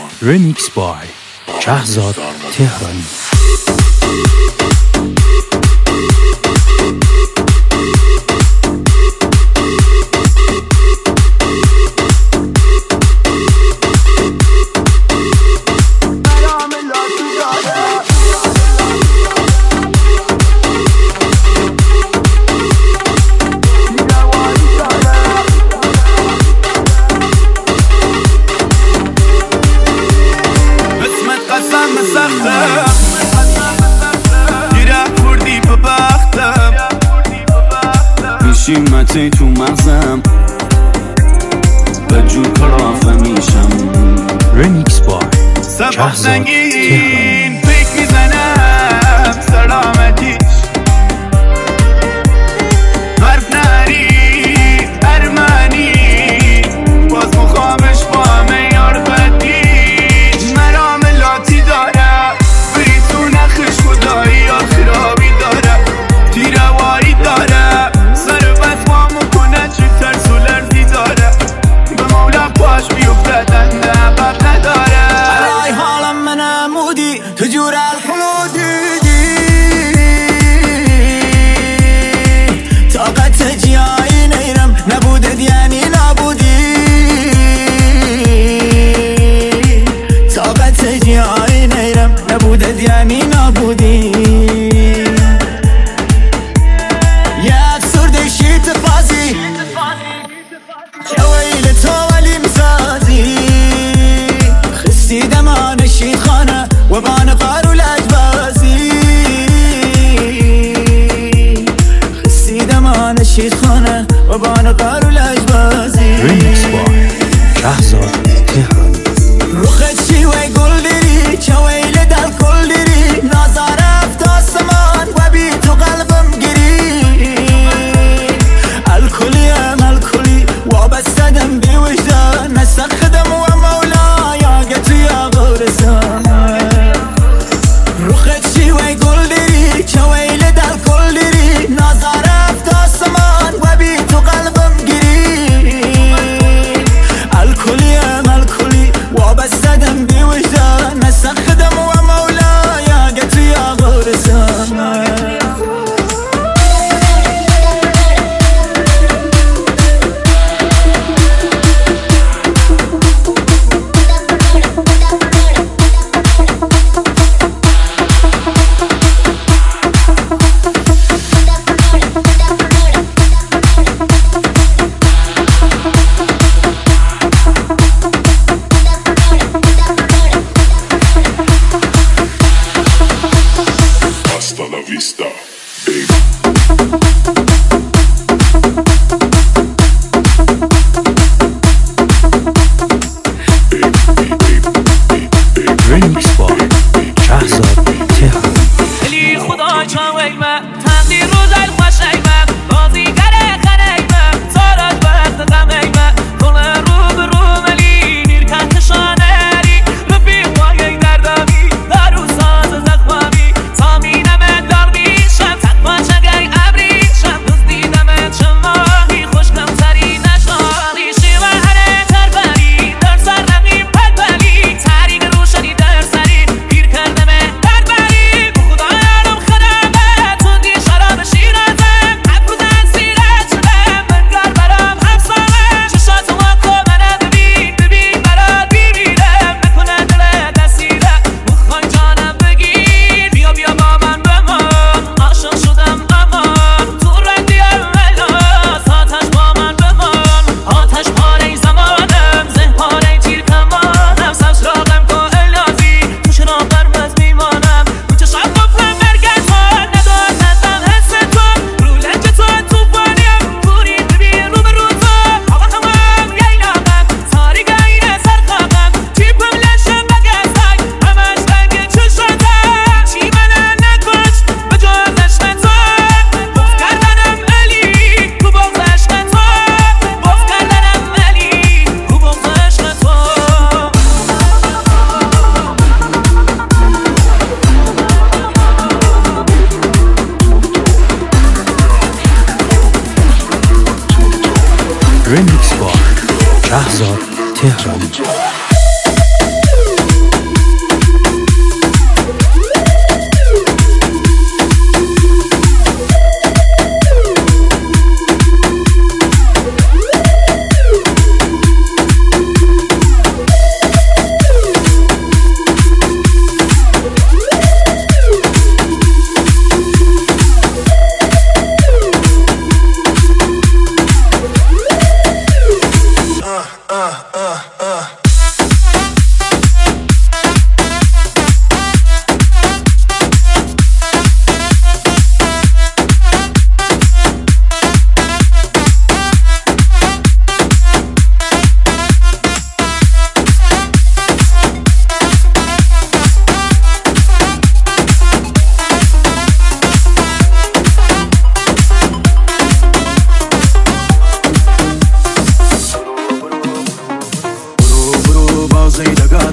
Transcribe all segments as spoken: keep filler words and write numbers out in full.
Remix by شهزاد تهرانی. شیمتی تو مغزم به جور کلافه میشم. رمیکس با سبب سنگین پیک میزنم سلامتیش حرف نری ارمنی باز مخامش با همه یار بدیش مراملاتی داره بریتو نخش خدایی یا خرابی داره تیرواری داره تجور الحدود طاقت جایی نیرم نبودد یعنی نبودی طاقت جایی نیرم نبودد یعنی نبودی یک سرده شیط فازی که ویل تو ولی مسازی خستی دمان شیط خانه و بان قارو لجبازی خستی دمان شیط خانه و بان قارو لجبازی. رمیکس با شهزاد تهرانی. روخت چی و گل داری چه ویل دل کل داری نازار افت آسمان و بی تو قلبم گیری الکلیم الکلی وابستدم بی وجدان نسخدم و مولا یا گتو یا غورستان. روخت چی و گل داری چه ویل دل کل داری نازار افت آسمان و بی تو قلبم گیری الکلیم الکلی وابستدم بی وجدان نسخدم و مولا یا گتو یا غورستان. Hasta la vista, baby. رمیکس با شهزاد تهرانی. علی خدا چاویمه تندی روز الخوشیمه بازیگر خنیمه سارت وقت غمیمه کنه رو به رو ملی نیر کهکشانری رفیق وای دردمی دارو ساز زخمی سامینم داردیشم تقوا چگای ابریشم دوست دیدم چماهی خوشکم سری نشانی شیوه هره تربری در سر رقیم پلپلی تاریک روشنی در سری گیر کردم دربری به خدا یارم خدمه تندی شراب شیرازم افروز از سیرت شدم منگر برام حفظامه چشات واکو منه ببین ببین برات بیمیرم نکنه دل دستیره بخوای جانم بگیر بیا بیا با من بمان عاشق شدم امان تو رندی اولاس آتش با من بمان آتش پاره زمانم ذهن پاره تیر کمانم سبز راقم که الازی تو چرا قرمز میمانم تو چشم گفتم مرگز ها ندار نزم حس تو رو لنج تو توفانیم پوری ببین رو به رو تو آقا همم ییلاقم ساری گاینه سرخاقم چیپم لشم بگستک همش رنگ چشتم چی منه نکشت به جز عشق تو بغض کردنم علی تو بغض عشق تو بغض کردنم علی تو بغض عشق تو. رمیکس با شهزاد تهرانی.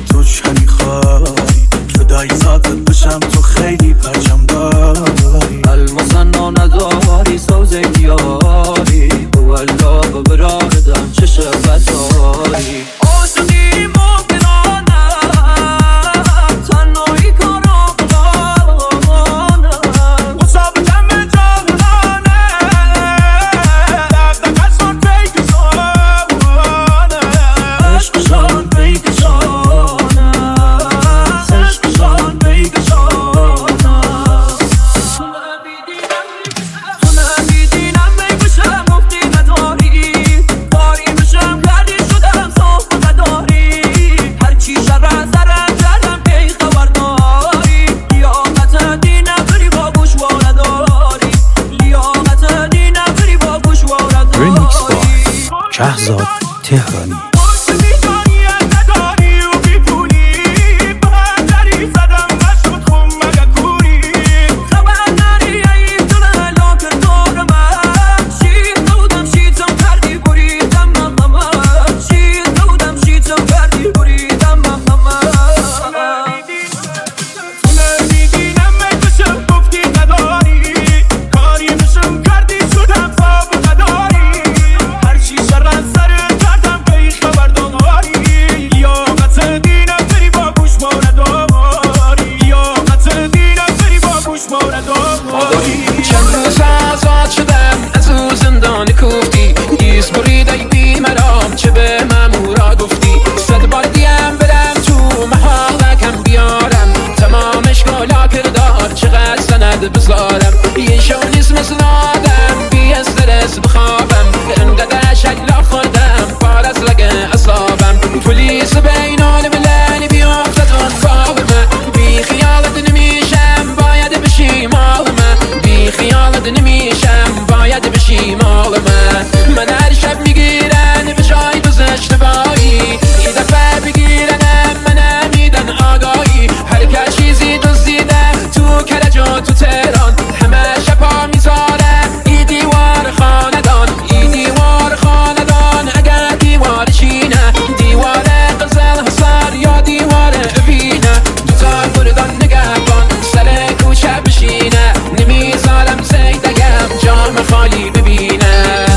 تو چنی خاری جدایی ذاتت بشم تو خیلی پرچم داری المصنا نداری سوزه دیاری والله ببراقدم چشم بساری عاشقی ممکنانه تنهایی کارم قانه مصاب کم جانانه دقدقشان پیکشانه عشقشان پیکشانه عشقشان پیکشانه تو نمیدینم میکشم مفتی نداری باری میشم گردی شدم صبح نداری هرچی شر از زرم کردم پی خبر داری لیاقت دین نبری با گوشوار نداری لیاقت دین نبری با گوشوار نداری Remix by شهزاد تهرانی بزارم یه شونیست مثل آدم بی استرس بخوابم انقدر شکل خوردم پار از لگه اصابم پلیس بینال ملنی بیافتدون باب من بی خیالت نمیشم باید بشی مال من بی خیالت نمیشم باید بشی مال من من هر شب میگیرن به جای گذشت بایی یه دفعه بگیرنم من میدن آگاهی هر که چیزی دزدیدم تو کرج و تو تهران همه شبا میذاره ای دیوار خاندان ای دیوار خاندان اگر دیوار چینه دیوار قزل حصار یا دیوار وینه دوتا بردان نگهبان سر کوچه بشینه نمیذارم زیدگم جام خالی ببینه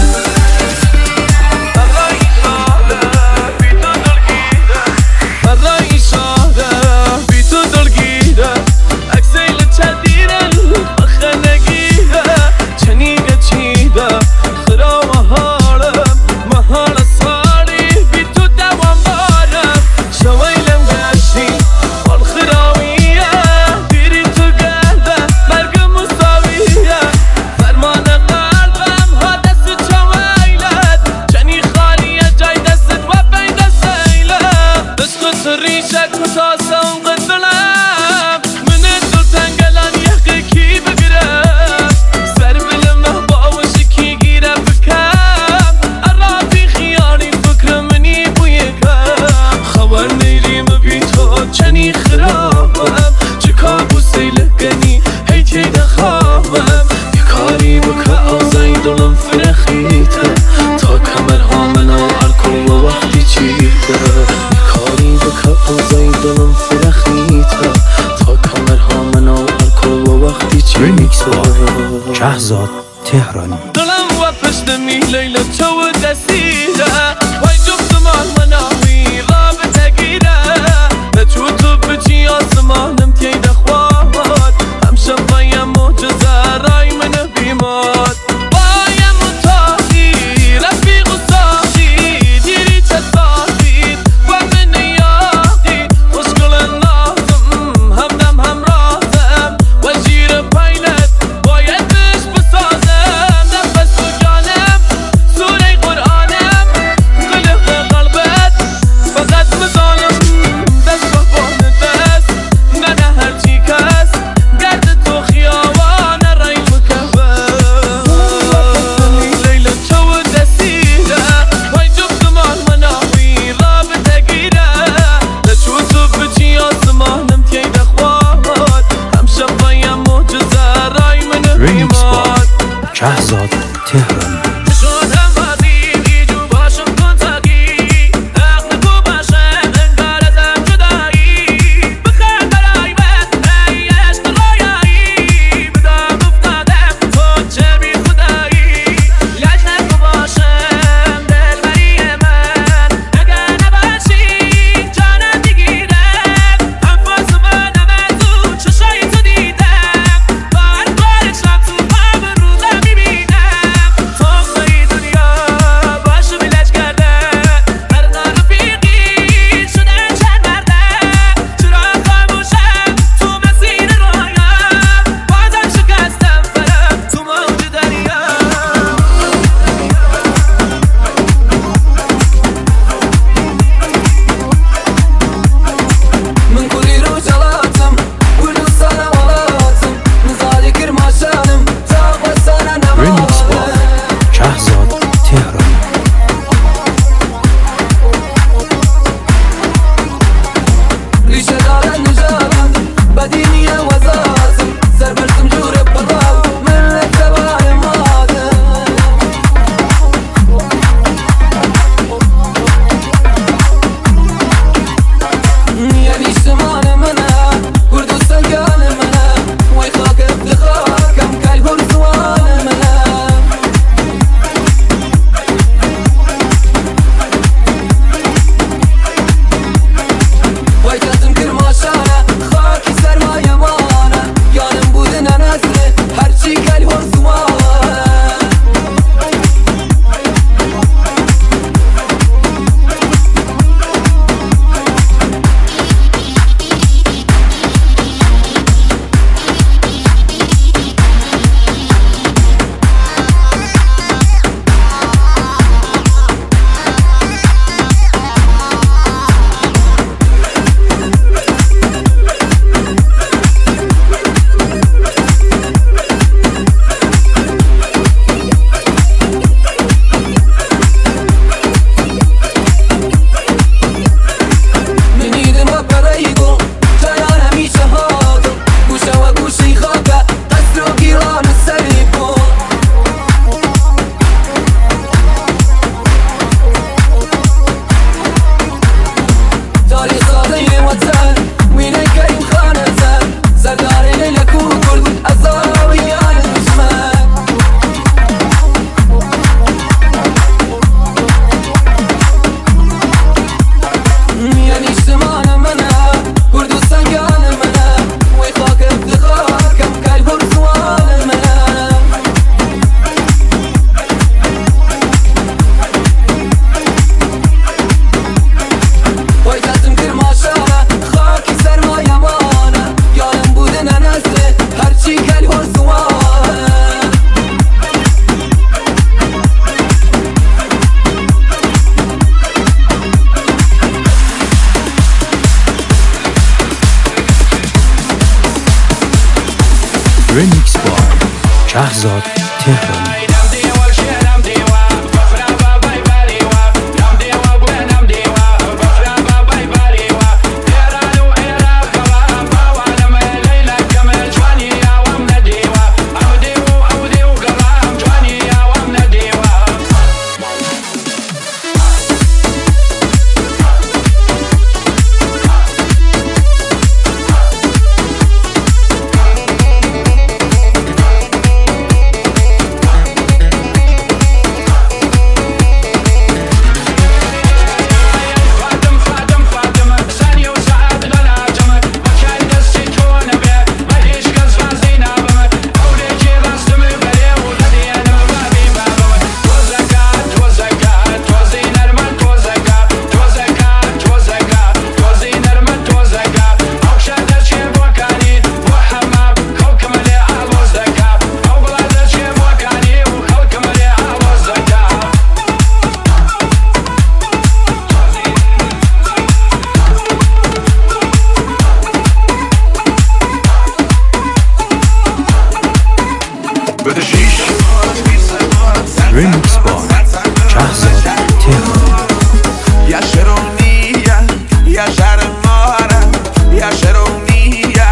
Remix by شهزاد تهرانی دلم و پشت می لیلا تو دستیره وای جفت من مناوی را به تگیره به تو تو بچی آسمانم تیده خواد همشه بایم معجزه رای من بیماد بایم متاقی رفیق و ساقی دیری چه ساقی و من یاقی خوشگل نازم همدم همراهم و جیر پینت باید بش بسازم رمیکس بای شهزاد تهرانی. رمیکس بای شهزاد تهرانی. یا شرونیه یا شرماره یا شرونیه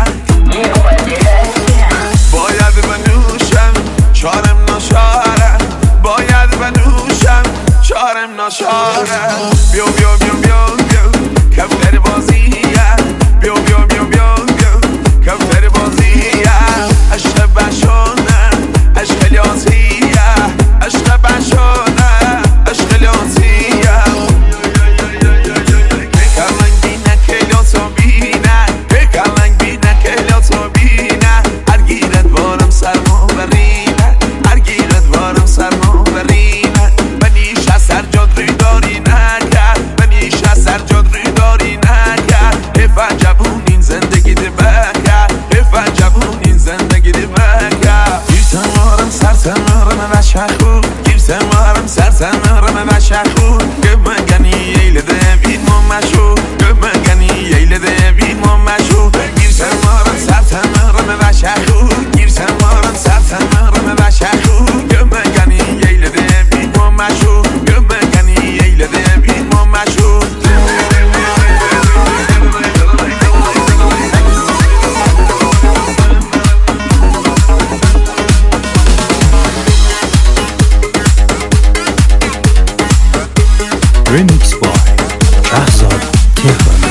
باید بنوشم چارم نشاره باید بنوشم چارم نشاره بیو بیو بیو بیو بیو کفتر بازیه بیو بیو بیو بیو بیو کفتر بازیه عشق بشونه عشق لیاسیه عشق بشونه عشق لیاسیه بکرلنگ بینه که لیاسو بینه بکرلنگ بینه که لیاسو بینه هرگیرت بارم سرمو برینه هرگیرت بارم سرمو برینه منیش از سر جاد روی داری نکرد منیش از سر جاد روی داری نکرد حیفن جبون این زندگی دی بکرد حیفن جبون این زندگی دی بکرد گیرتن مارم سرتن مارم بشخو گیرتن مارم سرتن مارم بشخو گب منگنی ایل دبین ممشو گب منگنی ایل دبین ممشو گیرتن مارم سرتن مارم بشخو گیرتن مارم سرتن مارم بشخو گب منگنی ایل دبین ممشو گب منگنی ایل دبین ممشو رمیکس بای شهزاد تهرانی.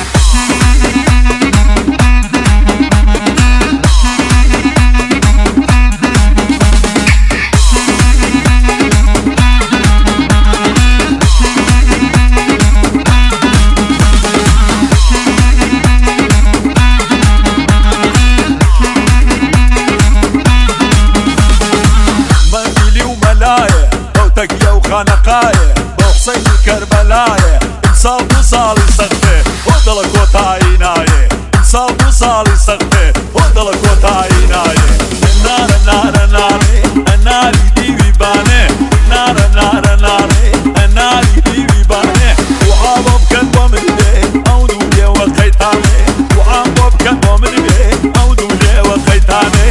منزلي وملاية وتقيا وخانقاية بحسين كربلاية انصاب وصالي سقفي وضلك وطايناية انصاب وصالي سقفي وضلك وطايناية النار النار النار النار دي بيباني النار النار النار النار دي بيباني وعابب كدوة من بيه او دولي وخيطاني وعابب كدوة من بيه او دولي وخيطاني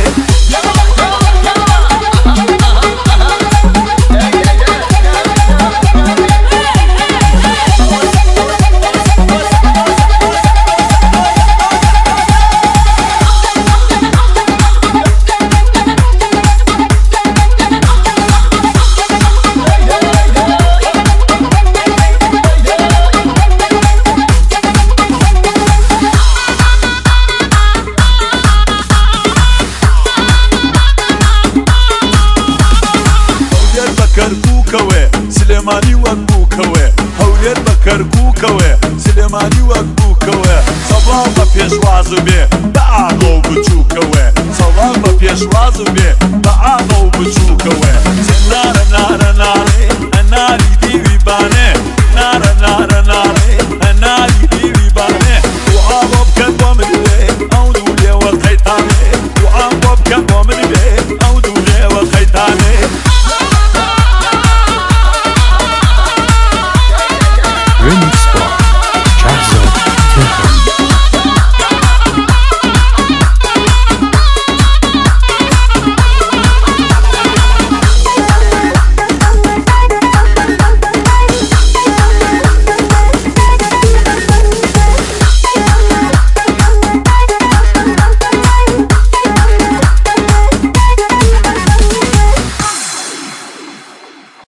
سليماني وقبوكوي هولير بكركوكوي سليماني وقبوكوي صباح ما فيش وازو بيه بعقو بتشوكوي صباح ما فيش وازو بيه